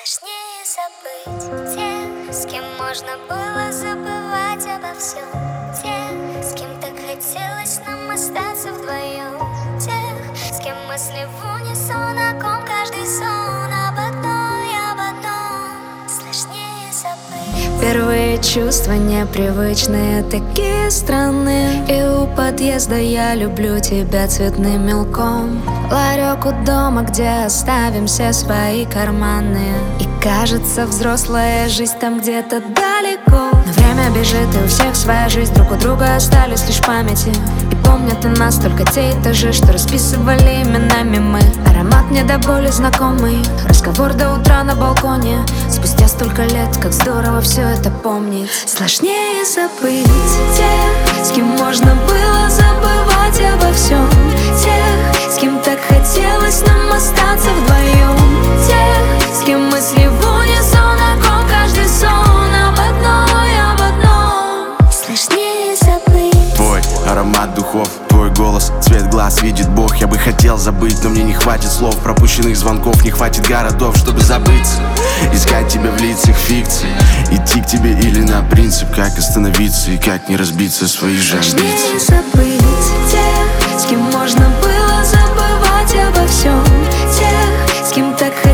Сложнее забыть тех, с кем можно было забывать обо всем. Тех, с кем так хотелось нам остаться вдвоем. Тех, с кем мысли в унисон, о ком каждый сон. Об одном сложнее забыть. Первые чувства непривычные, такие странные. И у подъезда я люблю тебя цветным мелком. Ларек у дома, где оставим все свои карманы. И кажется, взрослая жизнь там где-то далеко. Но время бежит, и у всех своя жизнь. Друг у друга остались лишь памяти. И помнят о нас только те этажи, что расписывали именами мы. Аромат мне до боли знакомый, разговор до утра на балконе. Спустя столько лет, как здорово все это помнить. Сложнее забыть тех, с кем можно было забывать обо всем. Тех, с кем так хотелось нам остаться вдвоем. Тех, с кем мысли в унисон, о ком каждый сон. Об одном Сложнее забыть. Твой аромат духов, твой голос, цвет глаз видит Бог. Я бы хотел забыть, но мне не хватит слов. Пропущенных звонков, не хватит городов, чтобы забыться. Искать тебя в лицах фикции, идти к тебе или на принцип. Как остановиться и как не разбиться свои же Сложнее амбиции. забыть тех, с кем можно было забывать обо всем. Тех, с кем так хотелось